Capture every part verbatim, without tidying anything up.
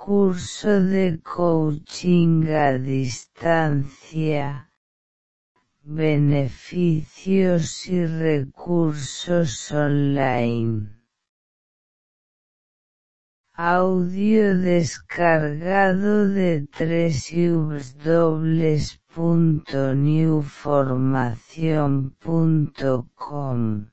curso de coaching a distancia. Beneficios y recursos online. Audio descargado de doble u doble u doble u punto new formación punto com.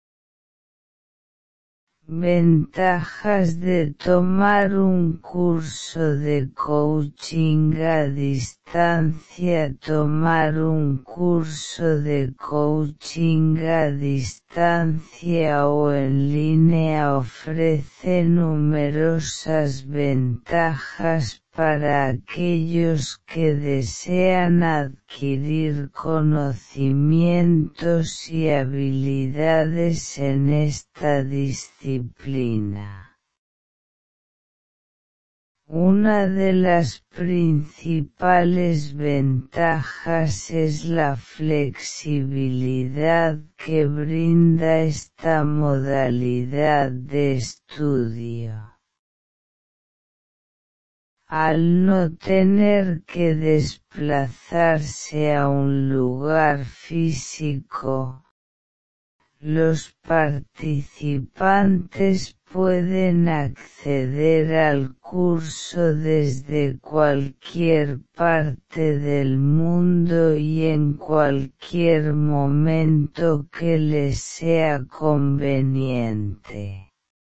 Ventajas de tomar un curso de coaching a distancia. Tomar un curso de coaching a distancia o en línea ofrece numerosas ventajas para aquellos que desean adquirir conocimientos y habilidades en esta disciplina. Una de las principales ventajas es la flexibilidad que brinda esta modalidad de estudio. Al no tener que desplazarse a un lugar físico, los participantes pueden acceder al curso desde cualquier parte del mundo y en cualquier momento que les sea conveniente.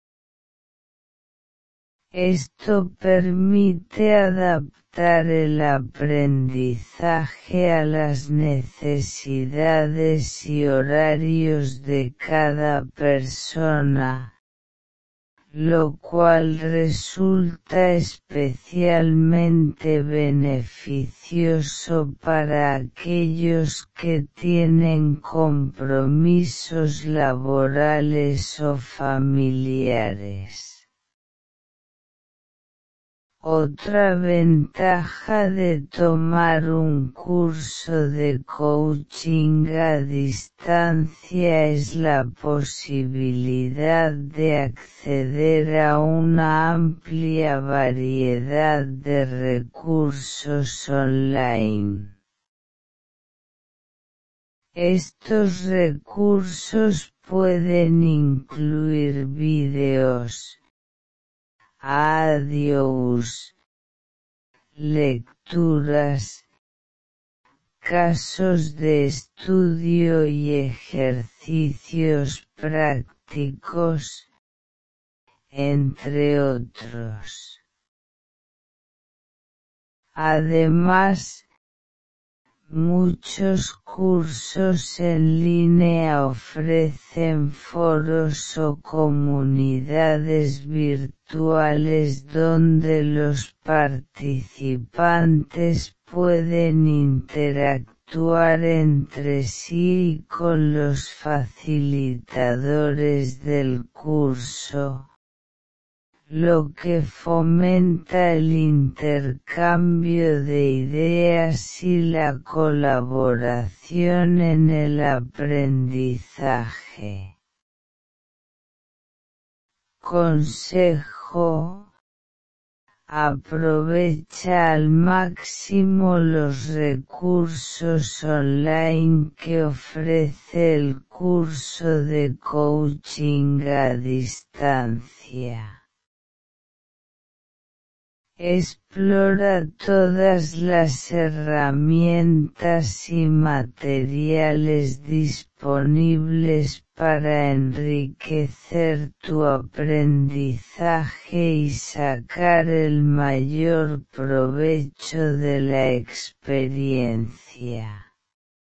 Esto permite adaptar el aprendizaje a las necesidades y horarios de cada persona, lo cual resulta especialmente beneficioso para aquellos que tienen compromisos laborales o familiares. Otra ventaja de tomar un curso de coaching a distancia es la posibilidad de acceder a una amplia variedad de recursos online. Estos recursos pueden incluir vídeos, audios, lecturas, casos de estudio y ejercicios prácticos, entre otros. Además, muchos cursos en línea ofrecen foros o comunidades virtuales donde los participantes pueden interactuar entre sí y con los facilitadores del curso, lo que fomenta el intercambio de ideas y la colaboración en el aprendizaje. Consejo: aprovecha al máximo los recursos online que ofrece el curso de coaching a distancia. Explora todas las herramientas y materiales disponibles para enriquecer tu aprendizaje y sacar el mayor provecho de la experiencia.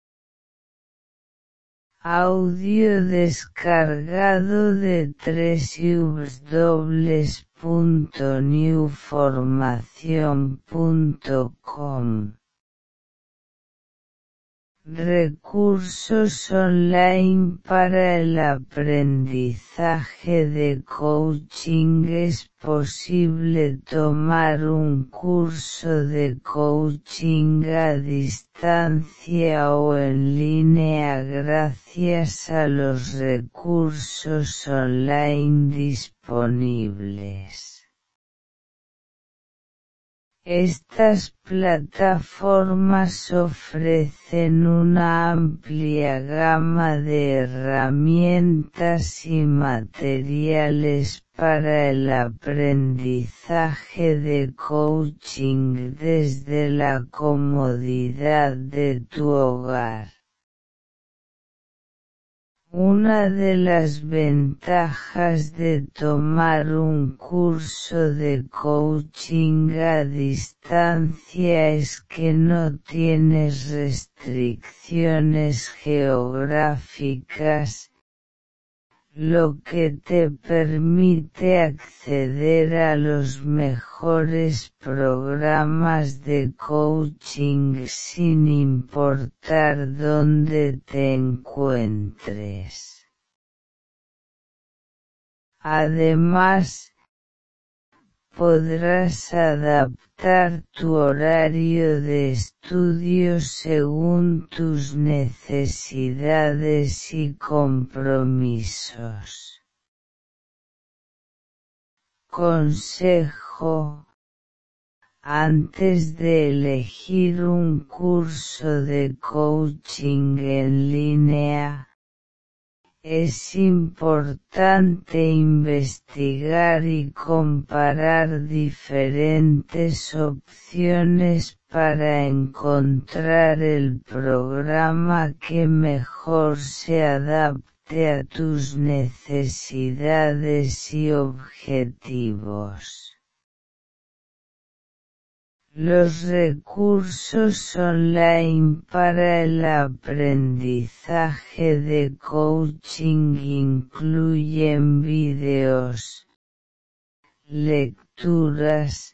Audio descargado de doble u doble u doble u punto new formación punto com. Recursos online para el aprendizaje de coaching. Es posible tomar un curso de coaching a distancia o en línea gracias a los recursos online disponibles. Estas plataformas ofrecen una amplia gama de herramientas y materiales para el aprendizaje de coaching desde la comodidad de tu hogar. Una de las ventajas de tomar un curso de coaching a distancia es que no tienes restricciones geográficas, lo que te permite acceder a los mejores programas de coaching sin importar dónde te encuentres. Además, podrás adaptar tu horario de estudio según tus necesidades y compromisos. Consejo: antes de elegir un curso de coaching en línea, es importante investigar y comparar diferentes opciones para encontrar el programa que mejor se adapte a tus necesidades y objetivos. Los recursos online para el aprendizaje de coaching incluyen vídeos, lecturas,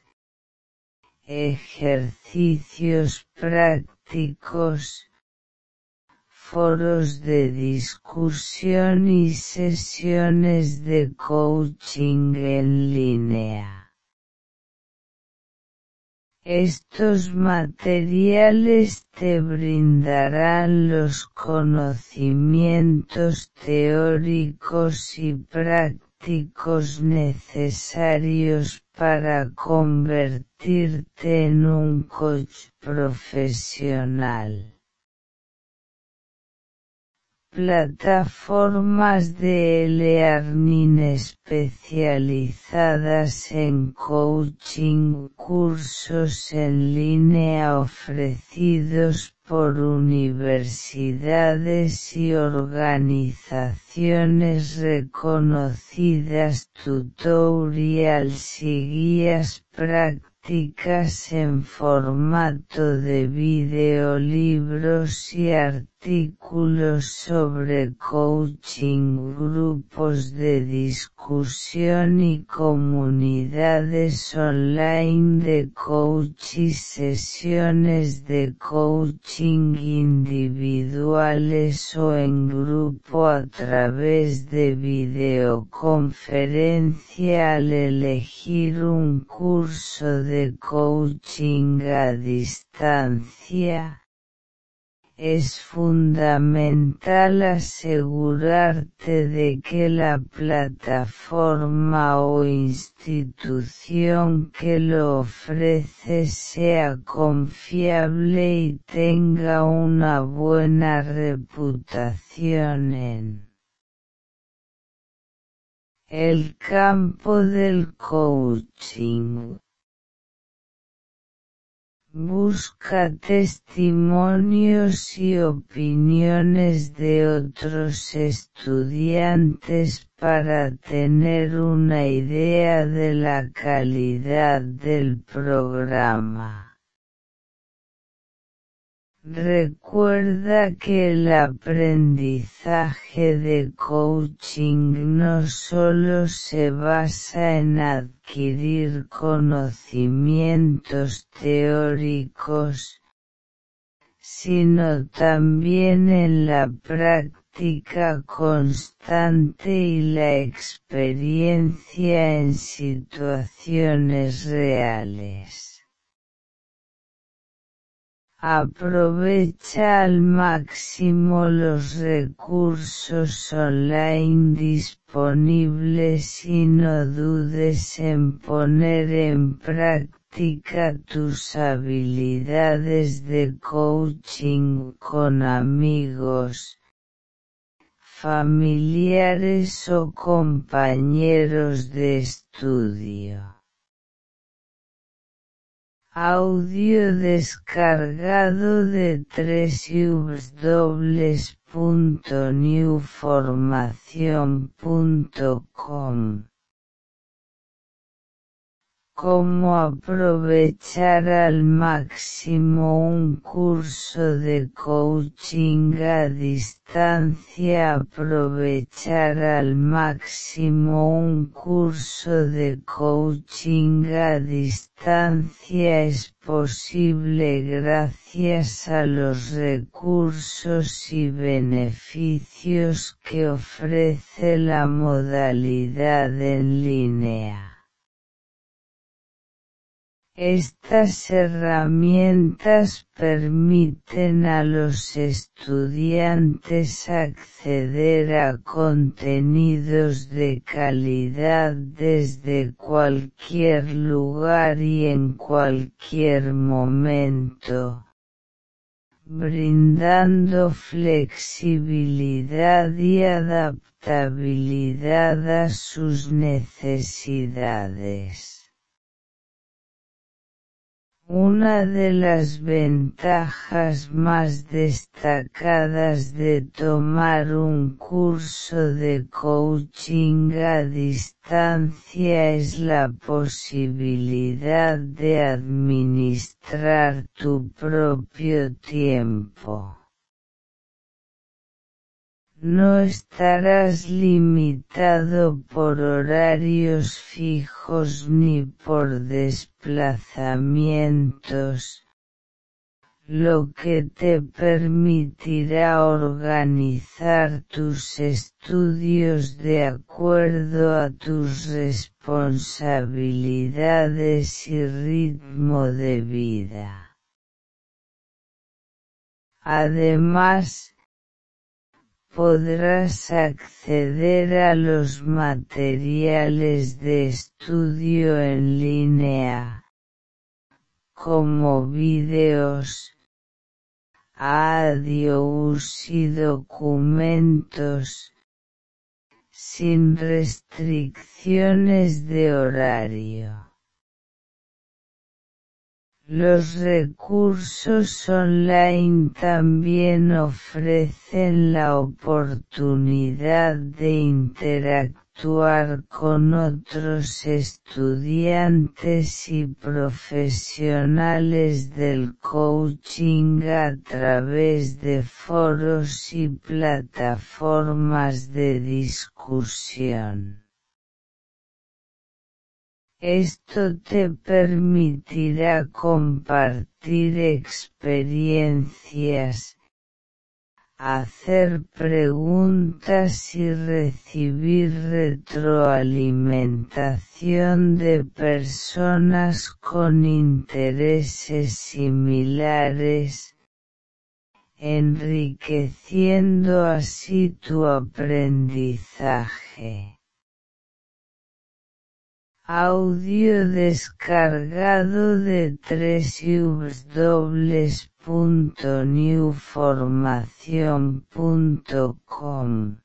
ejercicios prácticos, foros de discusión y sesiones de coaching en línea. Estos materiales te brindarán los conocimientos teóricos y prácticos necesarios para convertirte en un coach profesional. Plataformas de e-learning especializadas en coaching, cursos en línea ofrecidos por universidades y organizaciones reconocidas, tutorials y guías prácticas en formato de vídeo, libros y artículos sobre coaching, grupos de discusión y comunidades online de coach y sesiones de coaching individuales o en grupo a través de videoconferencia. Al elegir un curso de coaching a distancia, es fundamental asegurarte de que la plataforma o institución que lo ofrece sea confiable y tenga una buena reputación en el campo del coaching. Busca testimonios y opiniones de otros estudiantes para tener una idea de la calidad del programa. Recuerda que el aprendizaje de coaching no solo se basa en adquirir conocimientos teóricos, sino también en la práctica constante y la experiencia en situaciones reales. Aprovecha al máximo los recursos online disponibles y no dudes en poner en práctica tus habilidades de coaching con amigos, familiares o compañeros de estudio. Audio descargado de w w w punto new formación punto com. Cómo aprovechar al máximo un curso de coaching a distancia. Aprovechar al máximo un curso de coaching a distancia es posible gracias a los recursos y beneficios que ofrece la modalidad en línea. Estas herramientas permiten a los estudiantes acceder a contenidos de calidad desde cualquier lugar y en cualquier momento, brindando flexibilidad y adaptabilidad a sus necesidades. Una de las ventajas más destacadas de tomar un curso de coaching a distancia es la posibilidad de administrar tu propio tiempo. No estarás limitado por horarios fijos ni por desplazamientos, lo que te permitirá organizar tus estudios de acuerdo a tus responsabilidades y ritmo de vida. Además, podrás acceder a los materiales de estudio en línea, como vídeos, audios y documentos, sin restricciones de horario. Los recursos online también ofrecen la oportunidad de interactuar con otros estudiantes y profesionales del coaching a través de foros y plataformas de discusión. Esto te permitirá compartir experiencias, hacer preguntas y recibir retroalimentación de personas con intereses similares, enriqueciendo así tu aprendizaje. Audio descargado de w w w punto new formación punto com.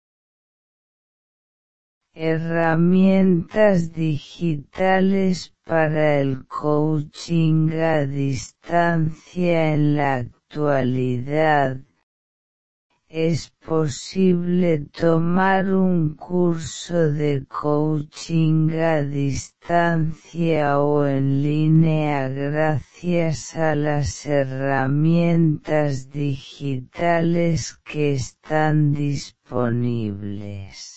Herramientas digitales para el coaching a distancia en la actualidad. Es posible tomar un curso de coaching a distancia o en línea gracias a las herramientas digitales que están disponibles.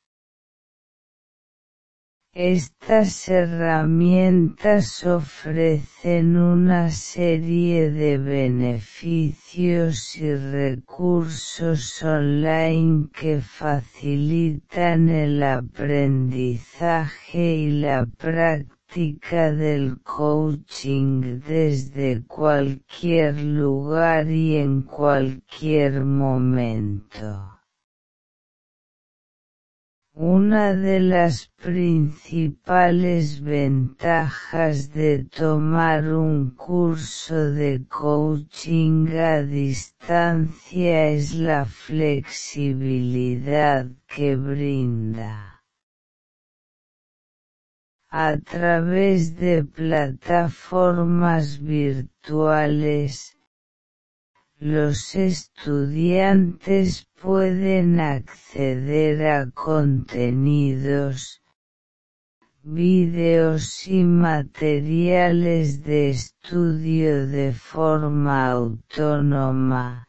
Estas herramientas ofrecen una serie de beneficios y recursos online que facilitan el aprendizaje y la práctica práctica del coaching desde cualquier lugar y en cualquier momento. Una de las principales ventajas de tomar un curso de coaching a distancia es la flexibilidad que brinda. A través de plataformas virtuales, los estudiantes pueden acceder a contenidos, vídeos y materiales de estudio de forma autónoma,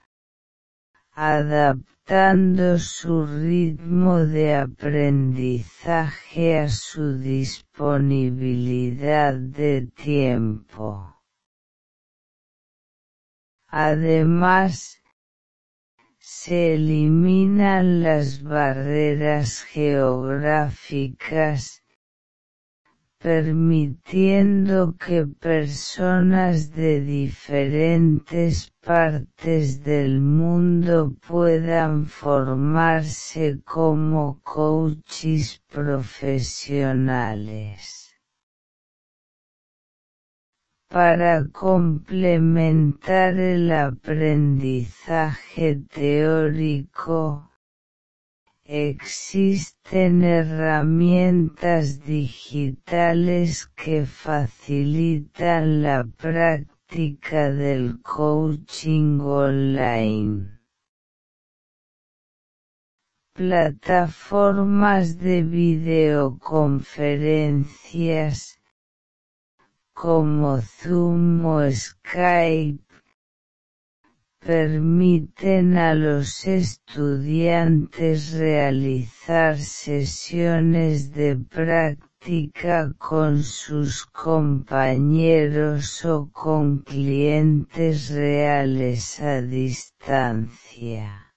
adaptando su ritmo de aprendizaje a su disponibilidad de tiempo. Además, se eliminan las barreras geográficas, permitiendo que personas de diferentes partes del mundo puedan formarse como coaches profesionales. Para complementar el aprendizaje teórico, existen herramientas digitales que facilitan la práctica del coaching online. Plataformas de videoconferencias como Zoom o Skype permiten a los estudiantes realizar sesiones de práctica con sus compañeros o con clientes reales a distancia.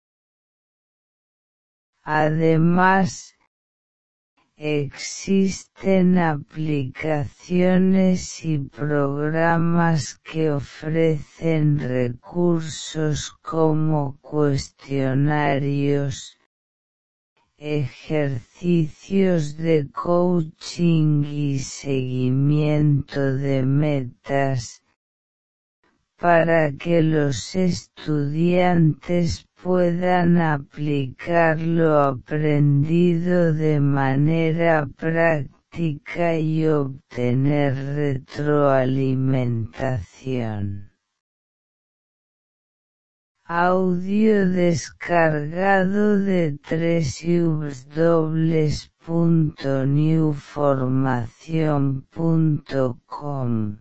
Además, existen aplicaciones y programas que ofrecen recursos como cuestionarios, ejercicios de coaching y seguimiento de metas, para que los estudiantes puedan aplicar lo aprendido de manera práctica y obtener retroalimentación. Audio descargado de doble u doble u doble u punto new formación punto com.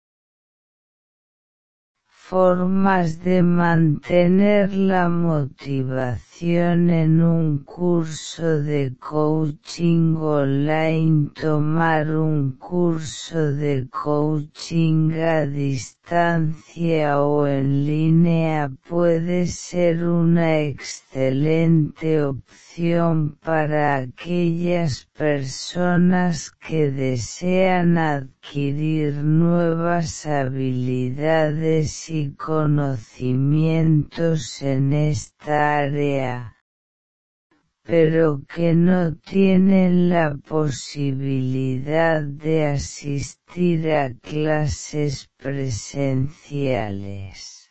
Formas de mantener la motivación en un curso de coaching online. Tomar un curso de coaching a distancia o en línea puede ser una excelente opción para aquellas personas que desean adquirir nuevas habilidades y conocimientos en esta área, pero que no tienen la posibilidad de asistir a clases presenciales.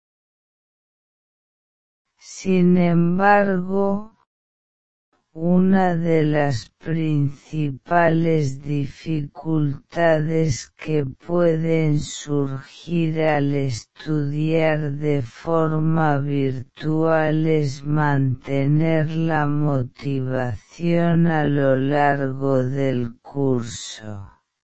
Sin embargo, una de las principales dificultades que pueden surgir al estudiar de forma virtual es mantener la motivación a lo largo del curso.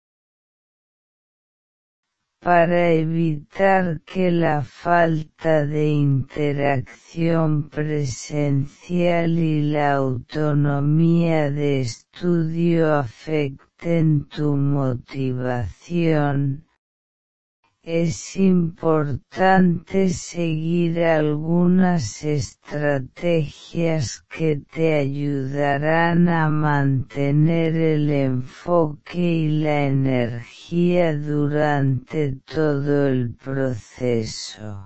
Para evitar que la falta de interacción presencial y la autonomía de estudio afecten tu motivación, Es importante seguir algunas estrategias que te ayudarán a mantener el enfoque y la energía durante todo el proceso.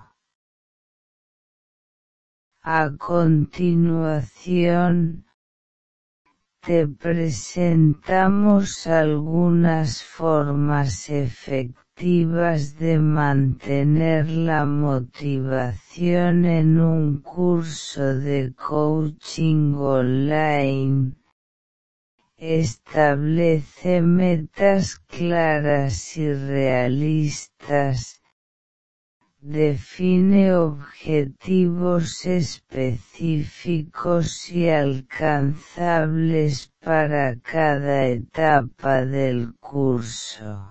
A continuación, te presentamos algunas formas efectivas de mantener la motivación en un curso de coaching online. Establece metas claras y realistas. Define objetivos específicos y alcanzables para cada etapa del curso.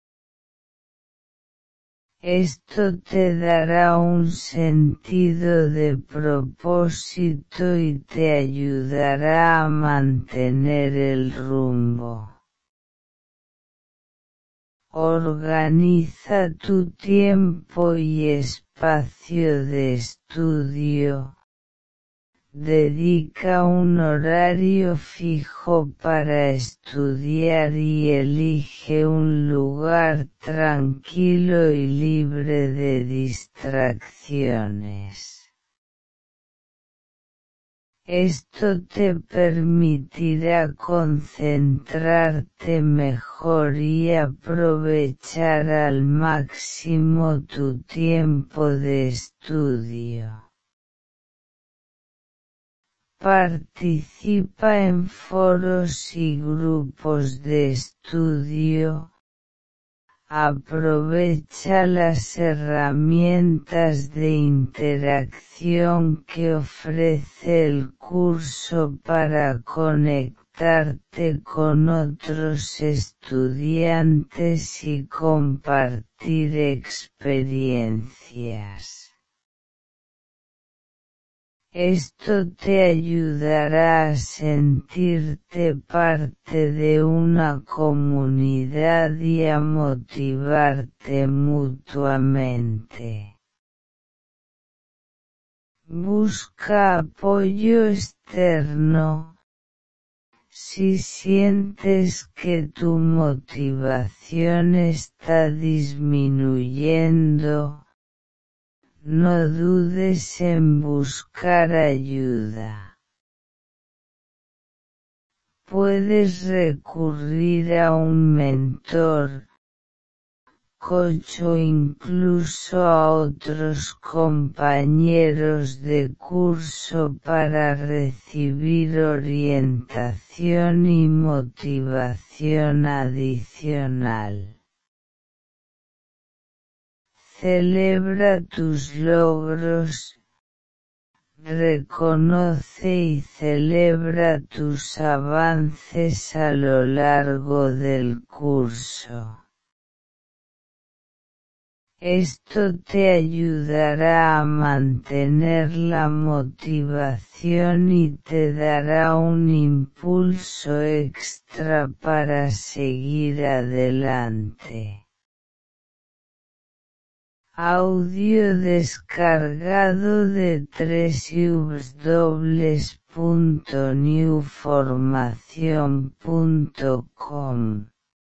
Esto te dará un sentido de propósito y te ayudará a mantener el rumbo. Organiza tu tiempo y espacio de estudio. Dedica un horario fijo para estudiar y elige un lugar tranquilo y libre de distracciones. Esto te permitirá concentrarte mejor y aprovechar al máximo tu tiempo de estudio. Participa en foros y grupos de estudio. Aprovecha las herramientas de interacción que ofrece el curso para conectarte con otros estudiantes y compartir experiencias. Esto te ayudará a sentirte parte de una comunidad y a motivarte mutuamente. Busca apoyo externo. Si sientes que tu motivación está disminuyendo, no dudes en buscar ayuda. Puedes recurrir a un mentor, coach o incluso a otros compañeros de curso para recibir orientación y motivación adicional. Celebra tus logros. Reconoce y celebra tus avances a lo largo del curso. Esto te ayudará a mantener la motivación y te dará un impulso extra para seguir adelante. Audio descargado de doble u doble u doble u punto new formación punto com.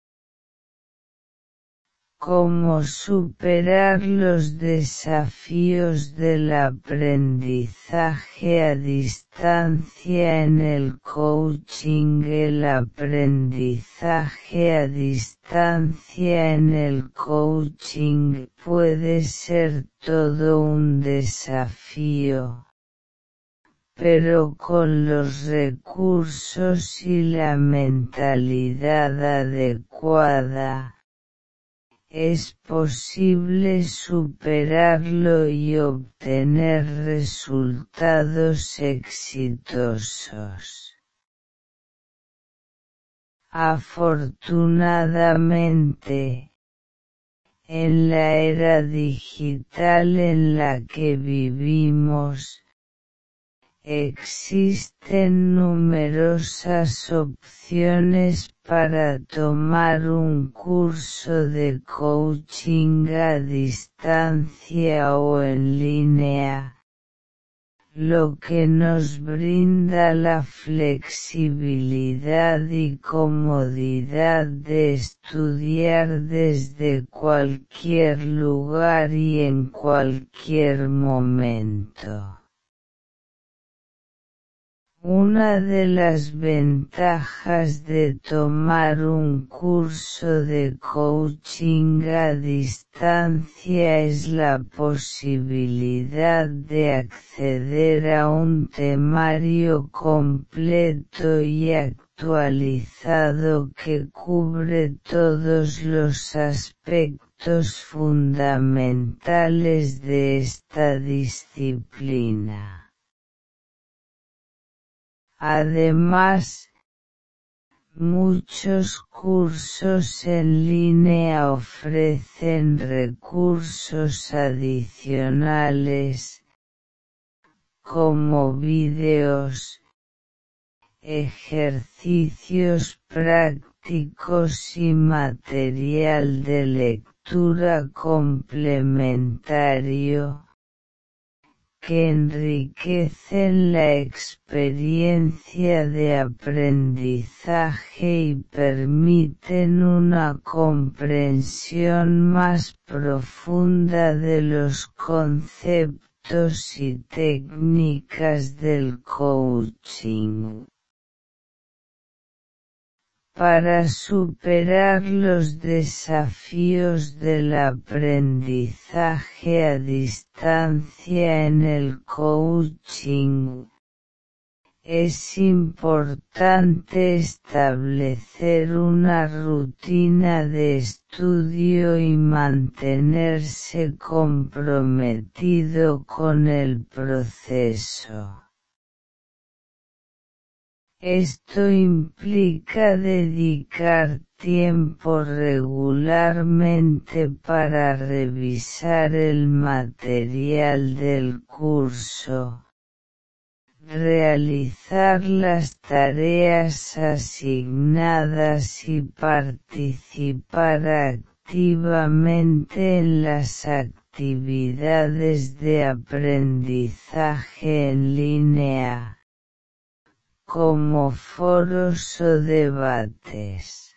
Cómo superar los desafíos del aprendizaje a distancia en el coaching. El aprendizaje a distancia en el coaching puede ser todo un desafío, pero con los recursos y la mentalidad adecuada, es posible superarlo y obtener resultados exitosos. Afortunadamente, en la era digital en la que vivimos, existen numerosas opciones para tomar un curso de coaching a distancia o en línea, lo que nos brinda la flexibilidad y comodidad de estudiar desde cualquier lugar y en cualquier momento. Una de las ventajas de tomar un curso de coaching a distancia es la posibilidad de acceder a un temario completo y actualizado que cubre todos los aspectos fundamentales de esta disciplina. Además, muchos cursos en línea ofrecen recursos adicionales, como vídeos, ejercicios prácticos y material de lectura complementario, que enriquecen la experiencia de aprendizaje y permiten una comprensión más profunda de los conceptos y técnicas del coaching. Para superar los desafíos del aprendizaje a distancia en el coaching, es importante establecer una rutina de estudio y mantenerse comprometido con el proceso. Esto implica dedicar tiempo regularmente para revisar el material del curso, realizar las tareas asignadas y participar activamente en las actividades de aprendizaje en línea, como foros o debates.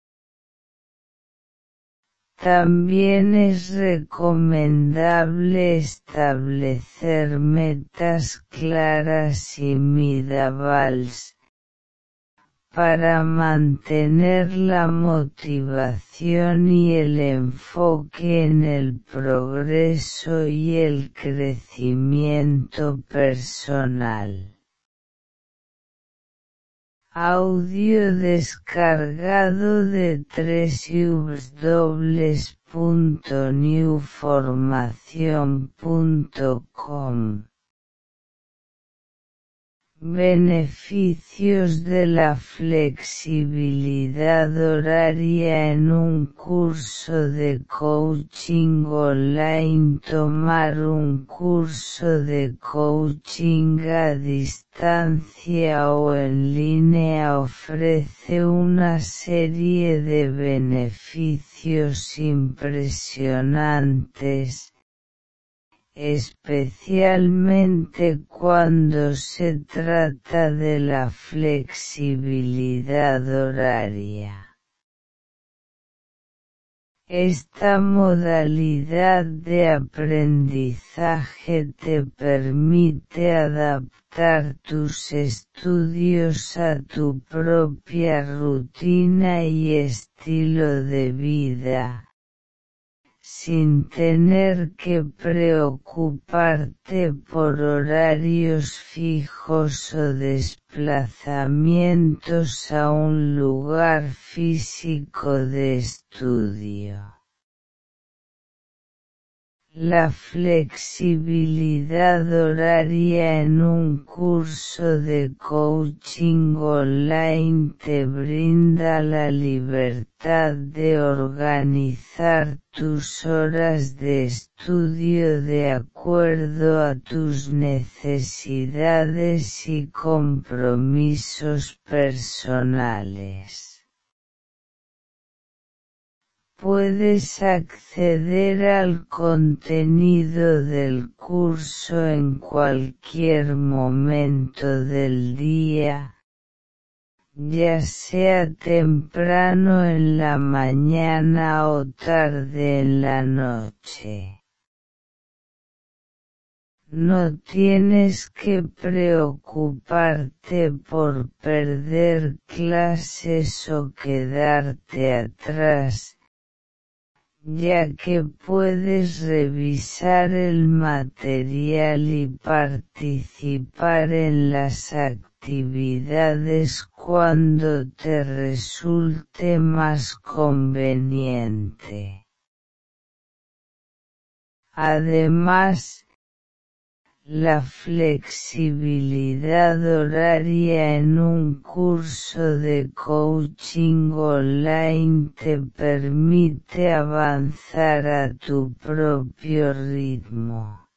También es recomendable establecer metas claras y medibles para mantener la motivación y el enfoque en el progreso y el crecimiento personal. Audio descargado de doble u doble u doble u punto new formación punto com. Beneficios de la flexibilidad horaria en un curso de coaching online. Tomar un curso de coaching a distancia o en línea ofrece una serie de beneficios impresionantes, especialmente cuando se trata de la flexibilidad horaria. Esta modalidad de aprendizaje te permite adaptar tus estudios a tu propia rutina y estilo de vida, sin tener que preocuparte por horarios fijos o desplazamientos a un lugar físico de estudio. La flexibilidad horaria en un curso de coaching online te brinda la libertad de organizar tus horas de estudio de acuerdo a tus necesidades y compromisos personales. Puedes acceder al contenido del curso en cualquier momento del día, ya sea temprano en la mañana o tarde en la noche. No tienes que preocuparte por perder clases o quedarte atrás, ya que puedes revisar el material y participar en las actividades cuando te resulte más conveniente. Además, la flexibilidad horaria en un curso de coaching online te permite avanzar a tu propio ritmo.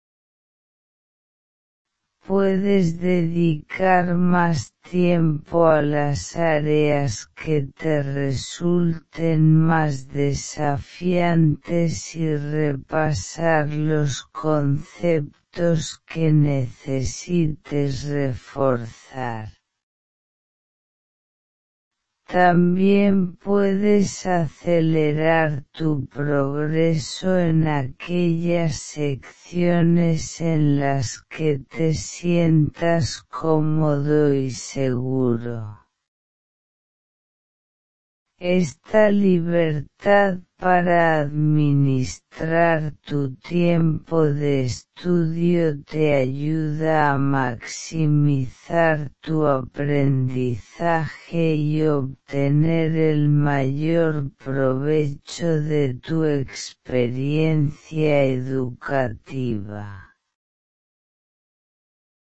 Puedes dedicar más tiempo a las áreas que te resulten más desafiantes y repasar los conceptos que necesites reforzar. También puedes acelerar tu progreso en aquellas secciones en las que te sientas cómodo y seguro. Esta libertad para administrar tu tiempo de estudio te ayuda a maximizar tu aprendizaje y obtener el mayor provecho de tu experiencia educativa.